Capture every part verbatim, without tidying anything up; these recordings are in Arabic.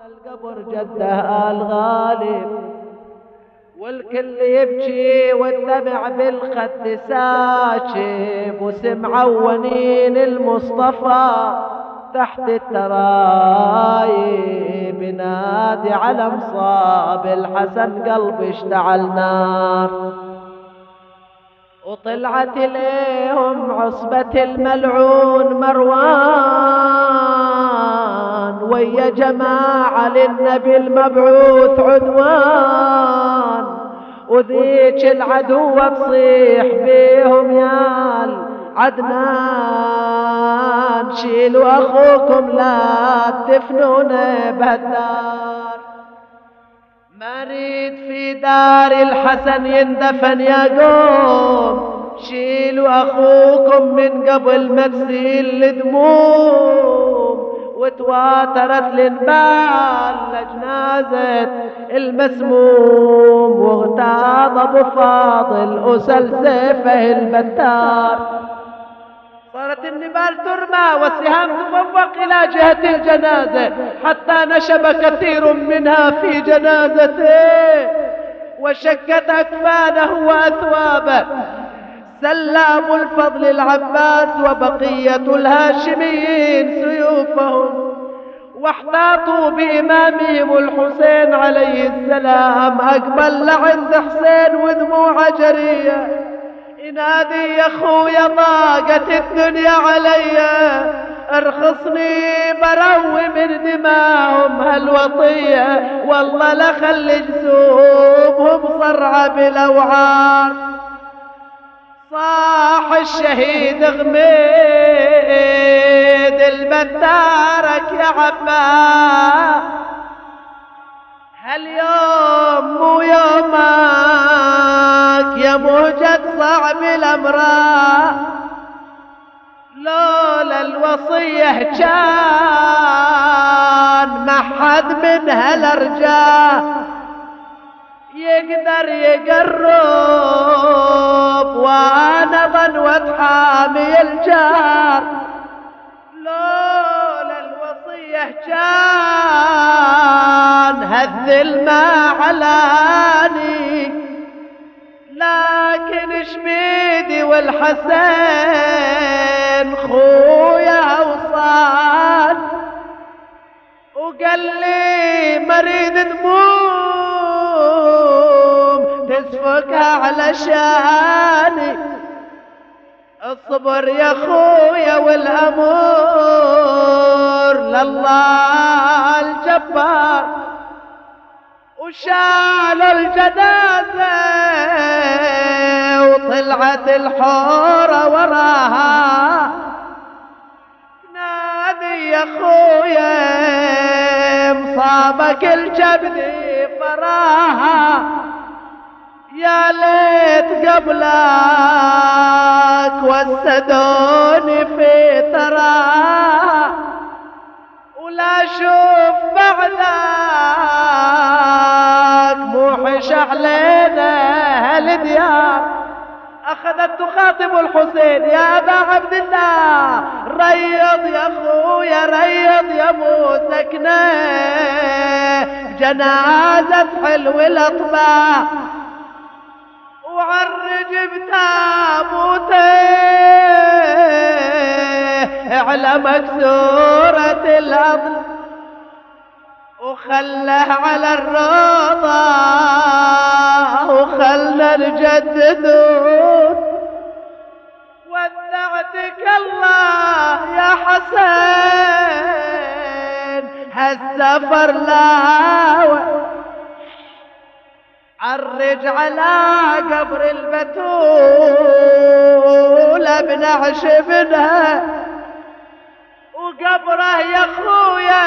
القبر جده آل غالب، والكل يبكي والدمع بالخد ساكب، وسمعوا ونين المصطفى تحت الترايب ينادي على مصاب الحسن، قلبي اشتعل نار. وطلعت إليهم عصبة الملعون مروان، ويا جماعة للنبي المبعوث عدوان، وذيك العدوة تصيح بيهم يال عدنان، شيلوا أخوكم لا تدفنونه بهالدار. مريد في دار الحسن يندفن يا قوم، شيلوا أخوكم من قبل ما تسيل الدموم. وتواترت الانبال لجنازة المسموم، واغتاظ ابو فاضل أسل سيفه البتار. صارت النبال ترمى والسهام تفوق إلى جهة الجنازة، حتى نشب كثير منها في جنازته، وشكت أكفانه وأثوابه. سلام الفضل العباس وبقية الهاشميين سيوفهم، واحتاطوا بإمامهم الحسين عليه السلام. أقبل لعند حسين ودموع جرية، ينادي يا خويا ضاقت الدنيا علي، ارخصني بروي من دماهم هالوطية، والله لخلي جسومهم صرعة بالأوعار. صاح الشهيد غميد البتارك يا عباس، هاليوم مو يومك يا موجد صعب الأمراء، لولا الوصية كان ما حد من هالأرجاء يقدر يقرب، وانا ظنوة حامي الجار. لولا الوصية كان هالذل ما علاني، لكن شميدي والحسين خويا اوصان، وقال لي مريد دموم تسفكها علشاني. الصبر يا خويا والامور لله الجبار. وشال الجنازة وطلعت الحورة وراها، نادي يا خويا مصابك الجبد فراها، يا ليت قبلك وسدوني في تراها، ولا شوف بعدك موحش علينا هالديار. أخذت تخاطب الحسين يا أبا عبد الله، ريض يا أخويا ريض يا مو سكنة، جنازة حلو الأطباع، وعرج بتابوته على مكسورة الأضل، وخله على الروضة وخلنا نجددون. ودعتك الله يا حسين هالسفر لاوى، عرج على قبر البتول بنعش منها، وقبره يا خويا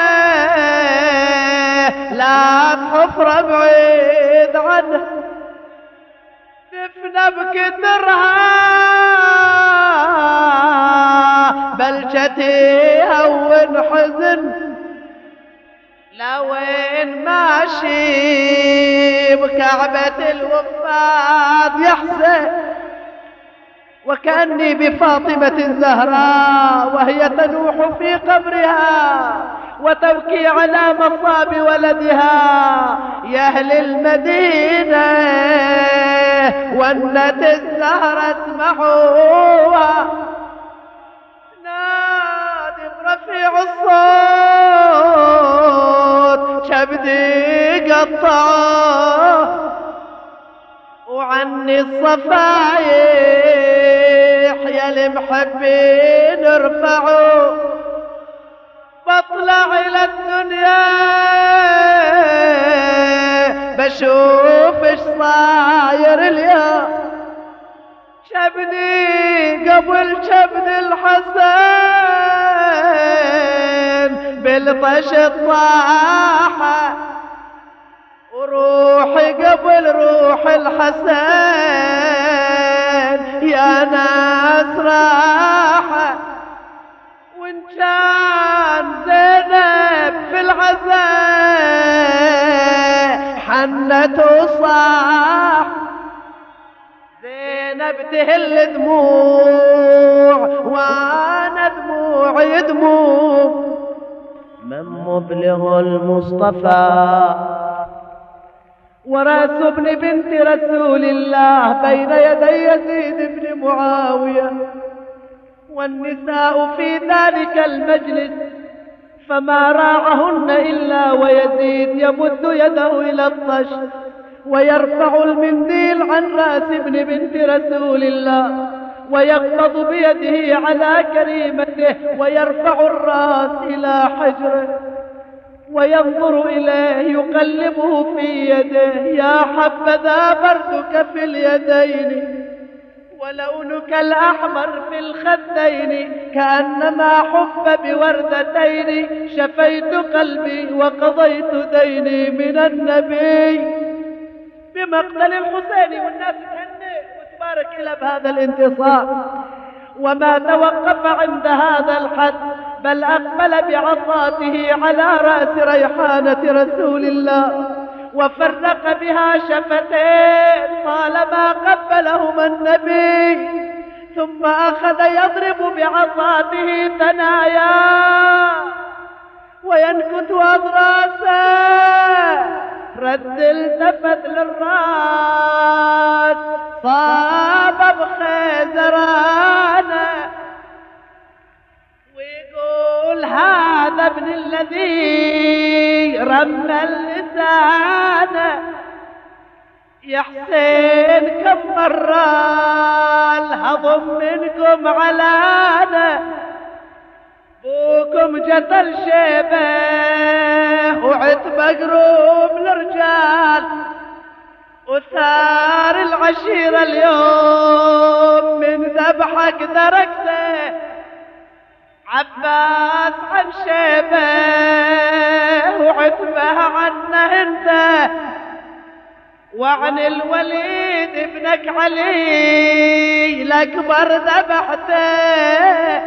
لا بحفرة بعيد عنه، دفنه بكترها بلشتيها ونحزن، لوين ماشي بكعبة الوفاض يحسن. وكأني بفاطمة الزهراء وهي تنوح في قبرها وتبكي على مصاب ولدها يا أهل المدينة والنت الزهرة اسمعوها نادي برفيع الصوت كبدي قطعوه وعني الصفايح يا المحبين ارفعوا بطلع الى الدنيا بشوف ايش صاير اليوم شبني قبل شبن الحسن بالطش الطاحة وروحي قبل روح الحسن يا ناس راحة وان كان زينب في العزاء حنت وصاح زينب تهل دموع وانا دموعي دموع من مبلغ المصطفى وراس ابن بنت رسول الله بين يدي يزيد بن معاوية والنساء في ذلك المجلس فما راعهن إلا ويزيد يمد يده إلى الطش ويرفع المنديل عن راس ابن بنت رسول الله ويقبض بيده على كريمته ويرفع الراس إلى حجره وينظر إليه يقلبه في يده يا حبذا بردك في اليدين ولونك الأحمر في الخدين كأنما حف بوردتين شفيت قلبي وقضيت ديني من النبي بمقتل الحسين والناس تهنئ وتبارك إلى بهذا الانتصار وما توقف عند هذا الحد بل أقبل بعصاته على رأس ريحانة رسول الله وفرق بها شفتين طالما قبلهما النبي ثم أخذ يضرب بعصاته ثنايا وينكت أضراسه رد التفت للراس صاب بخيزرانه ويقول هذا ابن الذي رمى اللسان يا حسين كم مرة الهضم منكم علانه بوكم جتل شيبه وعتب قروب الرجال وثار العشيرة اليوم من ذبحك دركته عباس عن شيبه وعتبه عنه انت وعن الوليد ابنك علي الأكبر ذبحته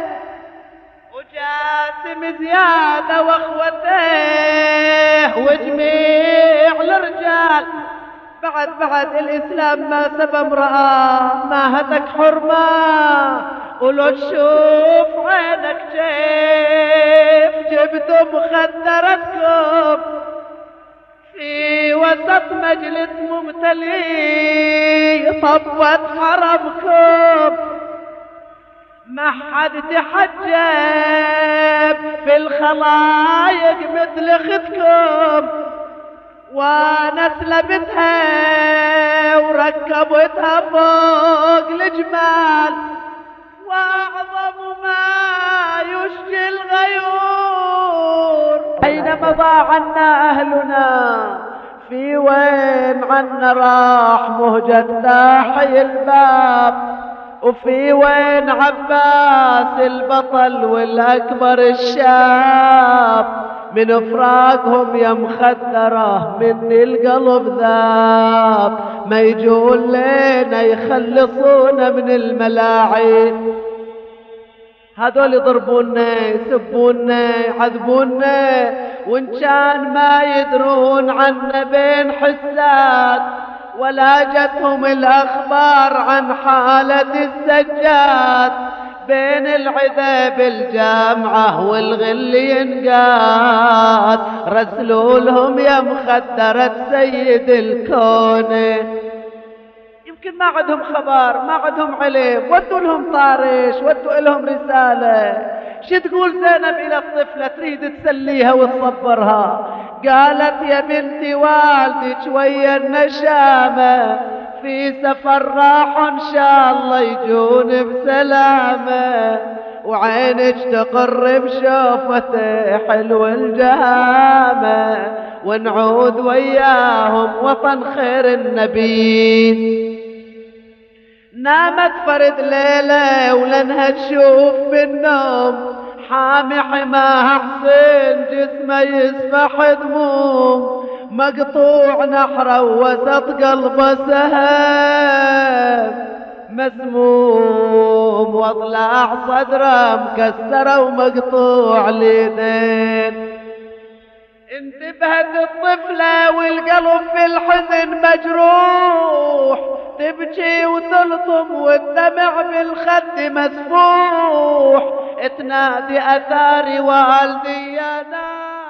وجاسم زيادة واخوته وجميع الرجال بعد بعد الإسلام ما سبى امرأة ما هتك حرمة ولو تشوف عينك كيف جبتم مخدرتكم في وسط مجلس ممتلي طبت حرمكم ما حد تحجب في الخلايق مثل اختكم وانا سلبتها وركبتها فوق الجمال واعظم ما يشجي الغيور اين مضى عنا اهلنا في وين عنا راح مهجة داحي الباب وفي وين عباس البطل والاكبر الشاب من فراقهم يا مخدرة مني القلب ذاب ما يجون لينا يخلصونا من الملاعين هذول يضربونا يسبونا يعذبونا وان كان ما يدرون عنا بين حسات ولا جتهم الأخبار عن حالة السجاد بين العذاب الجامعة والغل ينقاد، رسلوا لهم يا مخدرة سيد الكون. يمكن ما عندهم خبر، ما عندهم علم، ودوا لهم طارش، ودوا لهم رسالة. شو تقول زينب إلى الطفلة تريد تسليها وتصبرها؟ قالت يا بنتي والدك ويا النشامة في سفر راح إن شاء الله يجون بسلامة، وعينك تقر بشوفته حلو الجهامة، ونعود وياهم وطن خير النبي. نامت فرد ليلة ولنها تشوف بالنوم، حامي حماها حسين جسمه يسفح دموم، مقطوع نحره وسط قلبه سهم مسموم، واضلاع صدره مكسره ومقطوع اليدين. انتبهت الطفلة والقلب في الحزن مجروح، تبكي وتلطم والدمع بالخد مسفوح، تنادي أثاري والدي يا ناس